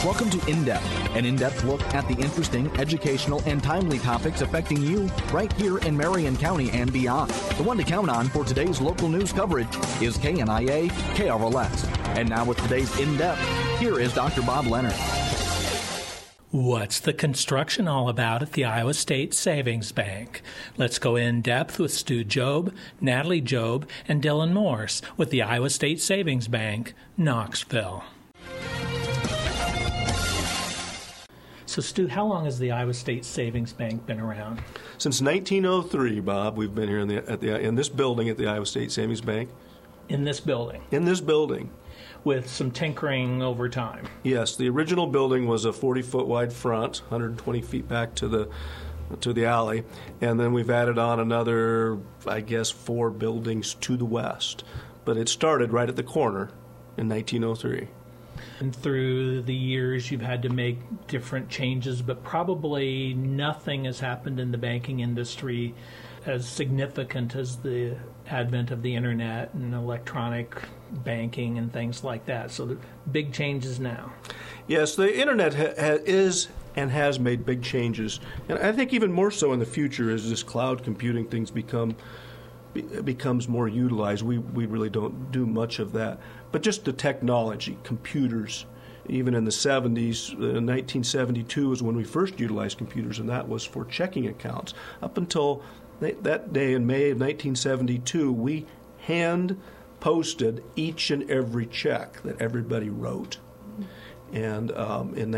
Welcome to In Depth, an in-depth look at the interesting, educational, and timely topics affecting you right here in Marion County and beyond. The one to count on for today's local news coverage is KNIA KRLS. And now with today's In Depth, here is Dr. Bob Leonard. What's the construction all about at the Iowa State Savings Bank? Let's go in depth with Stu Job, Natalie Job, and Dylan Morse with the Iowa State Savings Bank, Knoxville. So, Stu, how long has the Iowa State Savings Bank been around? Since 1903, Bob. We've been here in this building at the Iowa State Savings Bank. In this building? In this building. With some tinkering over time? Yes. The original building was a 40-foot wide front, 120 feet back to the alley. And then we've added on another, 4 buildings to the west. But it started right at the corner in 1903. And through the years, you've had to make different changes, but probably nothing has happened in the banking industry as significant as the advent of the internet and electronic banking and things like that. So the big changes now. Yes, the internet is and has made big changes. And I think even more so in the future as this cloud computing things becomes more utilized. We really don't do much of that. But just the technology, computers, even in the 70s, 1972 is when we first utilized computers, and that was for checking accounts. Up until that day in May of 1972, we hand-posted each and every check that everybody wrote. And in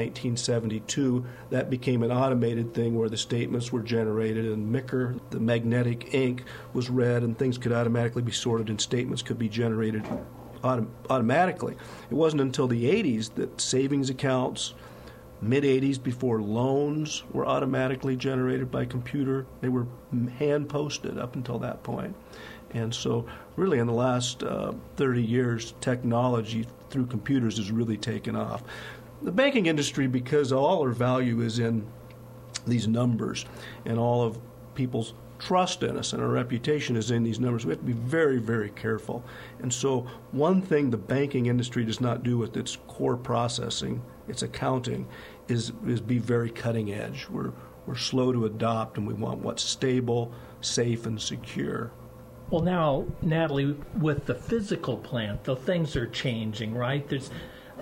1972, that became an automated thing where the statements were generated and MICR, the magnetic ink, was read and things could automatically be sorted and statements could be generated automatically. It wasn't until the 80s that savings accounts, mid-80s, before loans were automatically generated by computer. They were hand-posted up until that point. And so really in the last 30 years, technology through computers has really taken off. The banking industry, because all our value is in these numbers and all of people's trust in us and our reputation is in these numbers, we have to be very, very careful. And so one thing the banking industry does not do with its core processing, its accounting, is be very cutting edge. We're slow to adopt, and we want what's stable, safe, and secure. Well, now, Natalie, with the physical plant, the things are changing, right? There's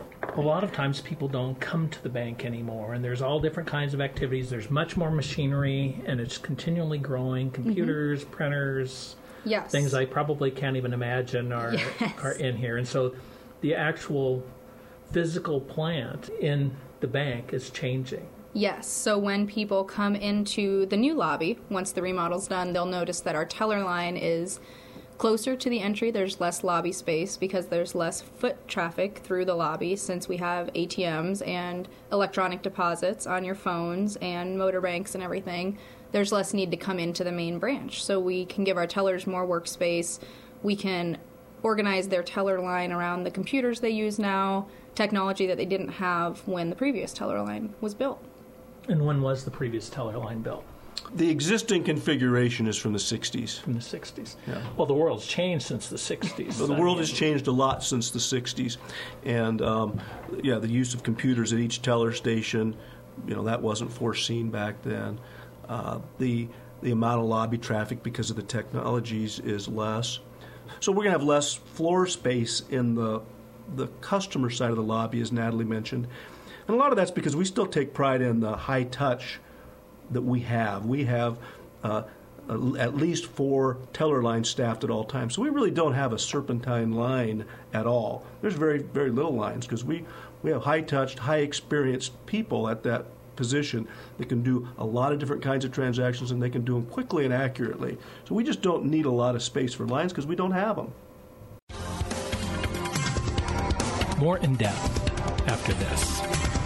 a lot of times people don't come to the bank anymore, and there's all different kinds of activities. There's much more machinery, and it's continually growing. Computers, printers, yes, things I probably can't even imagine are in here. And so the actual physical plant in the bank is changing. Yes, so when people come into the new lobby, once the remodel's done, they'll notice that our teller line is closer to the entry. There's less lobby space because there's less foot traffic through the lobby since we have ATMs and electronic deposits on your phones and motor banks and everything. There's less need to come into the main branch. So we can give our tellers more workspace. We can organize their teller line around the computers they use now, technology that they didn't have when the previous teller line was built. And when was the previous teller line built? The existing configuration is from the 60s. From the 60s. Yeah. Well, the world's changed since the 60s. Well, the world has changed a lot since the 60s. And, the use of computers at each teller station, that wasn't foreseen back then. The amount of lobby traffic because of the technologies is less. So we're going to have less floor space in the customer side of the lobby, as Natalie mentioned. And a lot of that's because we still take pride in the high touch that we have. We have at least 4 teller lines staffed at all times. So we really don't have a serpentine line at all. There's very, very little lines because we have high-touched, high-experienced people at that position that can do a lot of different kinds of transactions, and they can do them quickly and accurately. So we just don't need a lot of space for lines because we don't have them. More in depth after this.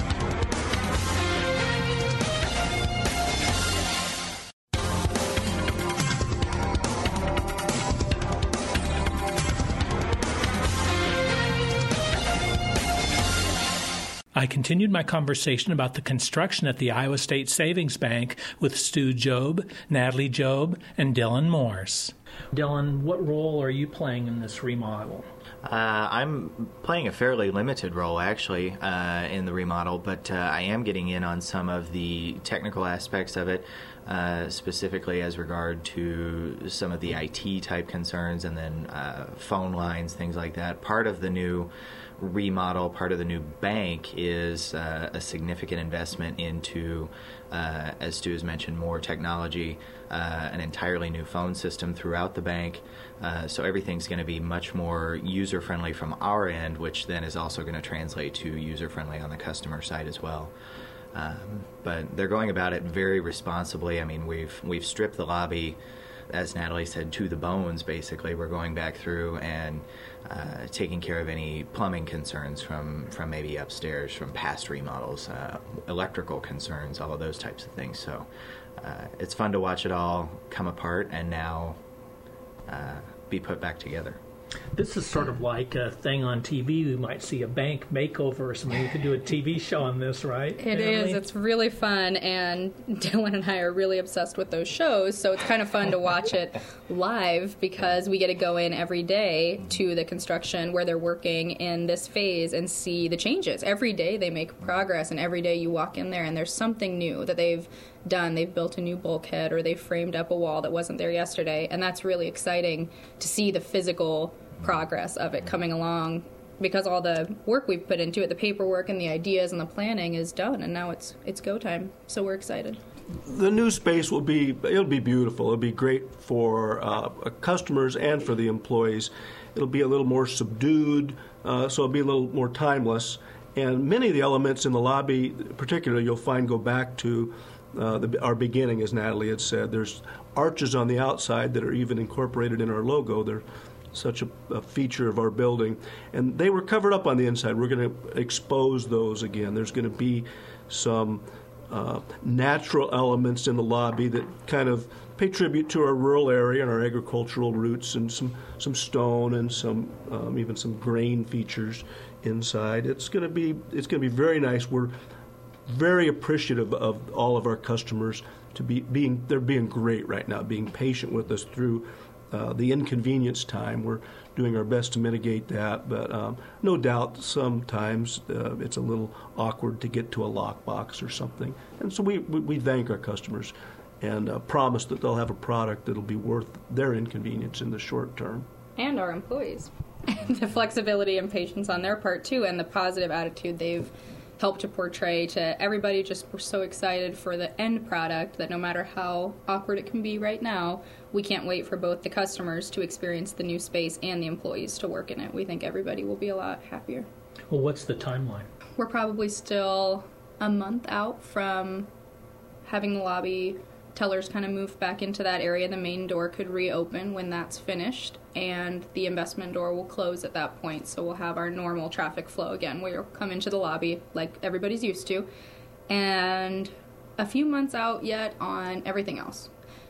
I continued my conversation about the construction at the Iowa State Savings Bank with Stu Job, Natalie Job, and Dylan Morse. Dylan, what role are you playing in this remodel? I'm playing a fairly limited role, actually, in the remodel, but I am getting in on some of the technical aspects of it, specifically as regard to some of the IT-type concerns and then phone lines, things like that. Part of the new remodel, part of the new bank is a significant investment into, as Stu has mentioned, more technology, an entirely new phone system throughout the bank. So everything's going to be much more user-friendly from our end, which then is also going to translate to user-friendly on the customer side as well. But they're going about it very responsibly. I mean, we've stripped the lobby, as Natalie said, to the bones, basically. We're going back through and taking care of any plumbing concerns from maybe upstairs, from past remodels, electrical concerns, all of those types of things. So it's fun to watch it all come apart and now be put back together. This is sort of like a thing on TV. We might see a bank makeover or something. We could do a TV show on this, right? It is. It's really fun, and Dylan and I are really obsessed with those shows, so it's kind of fun to watch it live because we get to go in every day to the construction where they're working in this phase and see the changes. Every day they make progress, and every day you walk in there and there's something new that they've done. They've built a new bulkhead or they framed up a wall that wasn't there yesterday, and that's really exciting to see the physical progress of it coming along because all the work we've put into it, the paperwork and the ideas and the planning is done, and now it's go time. So we're excited. The new space it'll be beautiful. It'll be great for customers and for the employees. It'll be a little more subdued, so it'll be a little more timeless. And many of the elements in the lobby, particularly, you'll find go back to our beginning, as Natalie had said. There's arches on the outside that are even incorporated in our logo. They're such a feature of our building. And they were covered up on the inside. We're going to expose those again. There's going to be some natural elements in the lobby that kind of pay tribute to our rural area and our agricultural roots, and some stone and some even some grain features inside. It's going to be very nice. We're very appreciative of all of our customers they're being great right now, being patient with us through the inconvenience time. We're doing our best to mitigate that, but no doubt sometimes it's a little awkward to get to a lockbox or something. And so we thank our customers and promise that they'll have a product that'll be worth their inconvenience in the short term. And our employees. The flexibility and patience on their part, too, and the positive attitude they've helped to portray to everybody. Just we're so excited for the end product that no matter how awkward it can be right now, we can't wait for both the customers to experience the new space and the employees to work in it. We think everybody will be a lot happier. Well, what's the timeline? We're probably still a month out from having the lobby tellers kind of move back into that area. The main door could reopen when that's finished, and the investment door will close at that point. So we'll have our normal traffic flow again, where you'll come into the lobby like everybody's used to. And a few months out yet on everything else.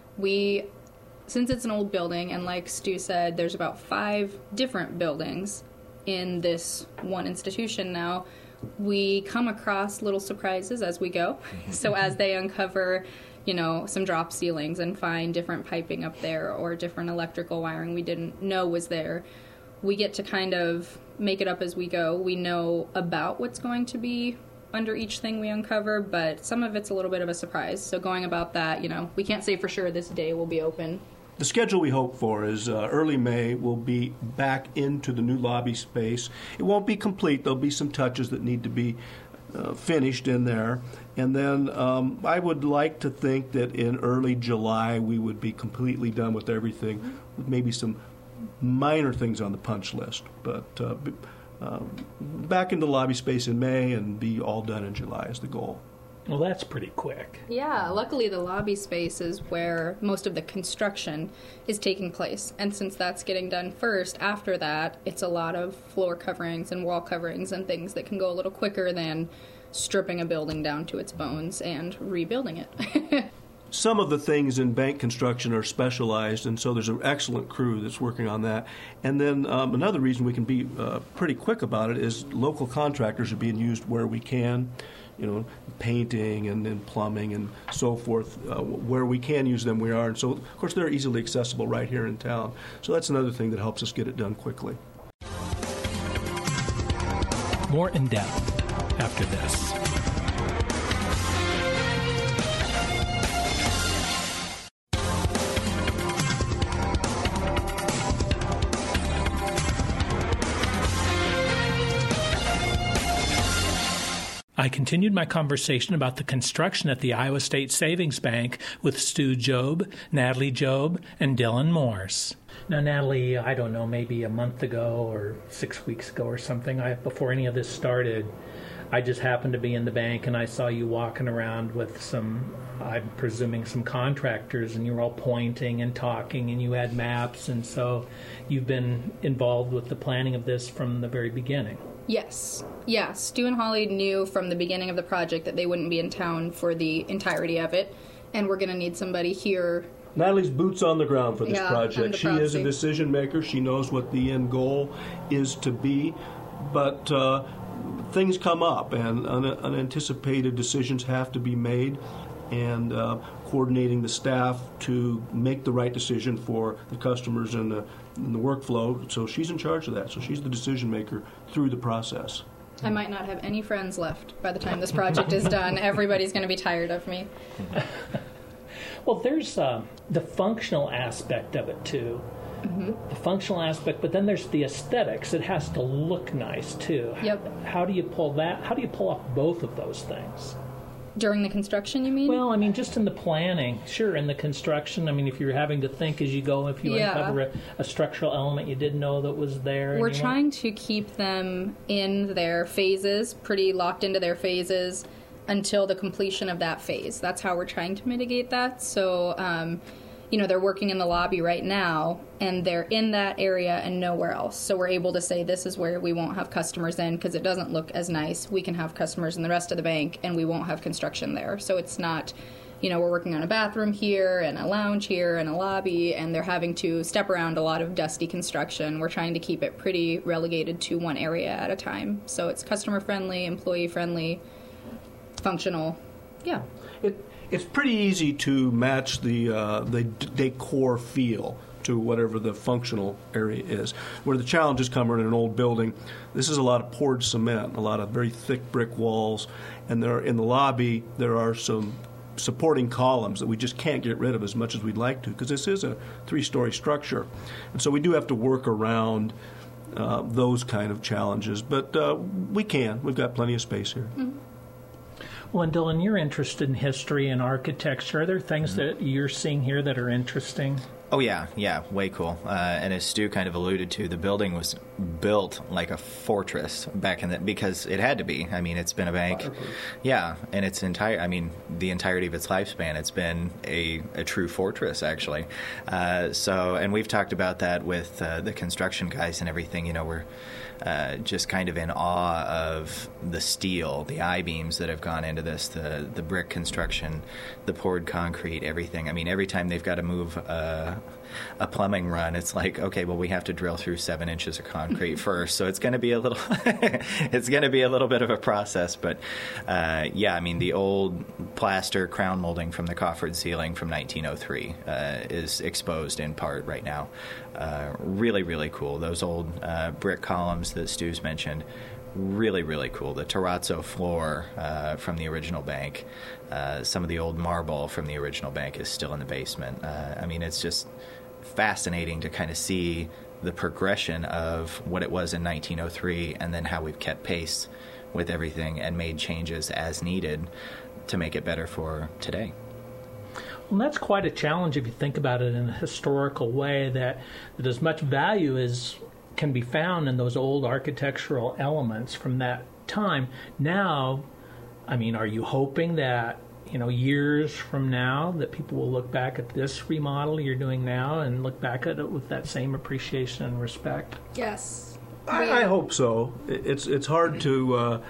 Since it's an old building, and like Stu said, there's about 5 different buildings in this one institution now, we come across little surprises as we go. So as they uncover some drop ceilings and find different piping up there or different electrical wiring we didn't know was there, we get to kind of make it up as we go. We know about what's going to be under each thing we uncover, but some of it's a little bit of a surprise. So going about that, we can't say for sure this day will be open. The schedule we hope for is early May. We'll be back into the new lobby space. It won't be complete. There'll be some touches that need to be finished in there. And then I would like to think that in early July we would be completely done with everything, with maybe some minor things on the punch list. But back into lobby space in May and be all done in July is the goal. Well, that's pretty quick. Yeah, luckily the lobby space is where most of the construction is taking place. And since that's getting done first, after that, it's a lot of floor coverings and wall coverings and things that can go a little quicker than stripping a building down to its bones and rebuilding it. Some of the things in bank construction are specialized, and so there's an excellent crew that's working on that. And then another reason we can be pretty quick about it is local contractors are being used where we can. Painting and plumbing and so forth. Where we can use them, we are. And so, of course, they're easily accessible right here in town. So that's another thing that helps us get it done quickly. More in depth after this. I continued my conversation about the construction at the Iowa State Savings Bank with Stu Job, Natalie Job, and Dylan Morse. Now, Natalie, I don't know, maybe a month ago or 6 weeks ago or something, before any of this started, I just happened to be in the bank and I saw you walking around with some, I'm presuming, some contractors, and you were all pointing and talking and you had maps, and so you've been involved with the planning of this from the very beginning. Yes. Yeah, Stu and Holly knew from the beginning of the project that they wouldn't be in town for the entirety of it, and we're going to need somebody here. Natalie's boots on the ground for this project. She is a see. decision maker. She knows what the end goal is to be, but things come up, and unanticipated decisions have to be made, and coordinating the staff to make the right decision for the customers and the workflow. So she's in charge of that. So she's the decision maker through the process. I might not have any friends left by the time this project is done. Everybody's going to be tired of me. Well, there's the functional aspect of it, too. Mm-hmm. The functional aspect, but then there's the aesthetics. It has to look nice, too. Yep. How do you pull that? How do you pull off both of those things? During the construction, you mean? Well, I mean, just in the planning. Sure, in the construction. I mean, if you're having to think as you go, if you uncover a structural element you didn't know that was there. We're trying to keep them in their phases, pretty locked into their phases, until the completion of that phase. That's how we're trying to mitigate that. So, they're working in the lobby right now, and they're in that area and nowhere else. So we're able to say this is where we won't have customers in because it doesn't look as nice. We can have customers in the rest of the bank, and we won't have construction there. So it's not, we're working on a bathroom here and a lounge here and a lobby, and they're having to step around a lot of dusty construction. We're trying to keep it pretty relegated to one area at a time. So it's customer-friendly, employee-friendly, functional. Yeah. It's pretty easy to match the decor feel to whatever the functional area is. Where the challenges come are in an old building. This is a lot of poured cement, a lot of very thick brick walls, and in the lobby there are some supporting columns that we just can't get rid of as much as we'd like to, because this is a 3-story structure. And so we do have to work around those kind of challenges, but we can. We've got plenty of space here. Mm-hmm. Well, and Dylan, you're interested in history and architecture. Are there things that you're seeing here that are interesting? Oh, yeah, way cool. And as Stu kind of alluded to, the building was built like a fortress back in because it had to be. I mean, it's been a bank. Yeah, and the entirety of its lifespan, it's been a true fortress, actually. And we've talked about that with the construction guys and everything. We're just kind of in awe of the steel, the I-beams that have gone into this, the brick construction, the poured concrete, everything. I mean, every time they've got to move a plumbing run, it's like, okay, well, we have to drill through 7 inches of concrete first, so it's going to be a little bit of a process. But the old plaster crown molding from the coffered ceiling from 1903 is exposed in part right now. Really, really cool. Those old brick columns that Stu's mentioned, really, really cool. The terrazzo floor from the original bank, some of the old marble from the original bank is still in the basement. It's just fascinating to kind of see the progression of what it was in 1903 and then how we've kept pace with everything and made changes as needed to make it better for today. Well, that's quite a challenge if you think about it in a historical way, that as much value as can be found in those old architectural elements from that time. Now, are you hoping that, years from now, that people will look back at this remodel you're doing now and look back at it with that same appreciation and respect? Yes. I hope so. It's hard to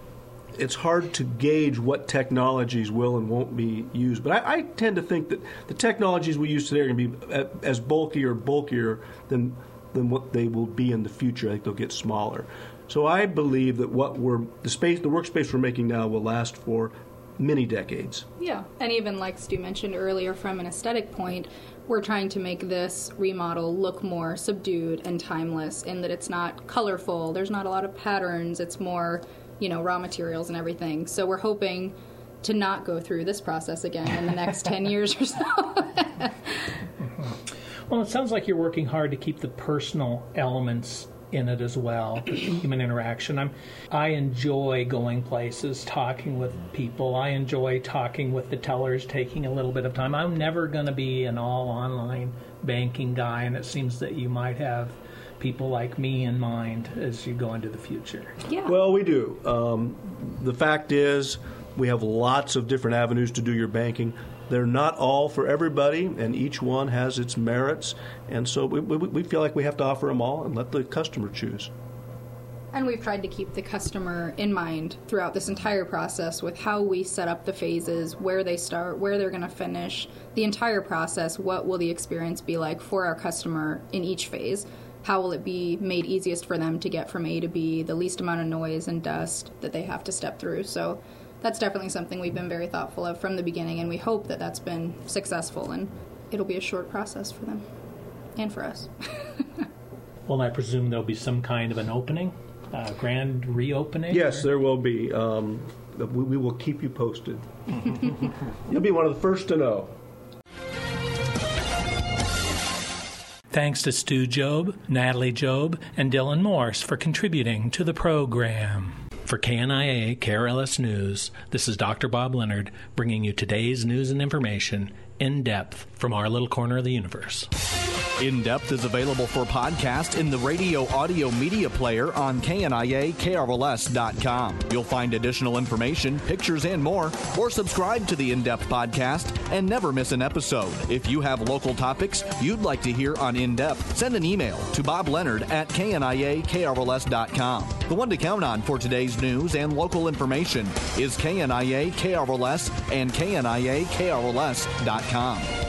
gauge what technologies will and won't be used, but I tend to think that the technologies we use today are going to be as bulkier than what they will be in the future. I think they'll get smaller. So I believe that the workspace we're making now will last for many decades. Yeah, and even like Stu mentioned earlier, from an aesthetic point, we're trying to make this remodel look more subdued and timeless in that it's not colorful, there's not a lot of patterns, it's more, raw materials and everything. So we're hoping to not go through this process again in the next 10 years or so. Well, it sounds like you're working hard to keep the personal elements in it as well, the human interaction. I enjoy going places, talking with people. I enjoy talking with the tellers, taking a little bit of time. I'm never going to be an all-online banking guy, and it seems that you might have people like me in mind as you go into the future. Yeah. Well, we do. The fact is, we have lots of different avenues to do your banking. They're not all for everybody, and each one has its merits. And so we feel like we have to offer them all and let the customer choose. And we've tried to keep the customer in mind throughout this entire process with how we set up the phases, where they start, where they're going to finish, the entire process. What will the experience be like for our customer in each phase? How will it be made easiest for them to get from A to B, the least amount of noise and dust that they have to step through? So that's definitely something we've been very thoughtful of from the beginning, and we hope that that's been successful, and it'll be a short process for them and for us. Well, I presume there'll be some kind of an opening, grand reopening? Yes, there will be. We will keep you posted. You'll be one of the first to know. Thanks to Stu Job, Natalie Job, and Dylan Morse for contributing to the program. For KNIA KRLS News, this is Dr. Bob Leonard bringing you today's news and information in depth from our little corner of the universe. In Depth is available for podcast in the radio audio media player on KNIA-KRLS.com. You'll find additional information, pictures, and more, or subscribe to the In Depth podcast and never miss an episode. If you have local topics you'd like to hear on In Depth, send an email to bobleonard@KNIA-KRLS.com. The one to count on for today's news and local information is KNIA-KRLS and KNIA-KRLS.com.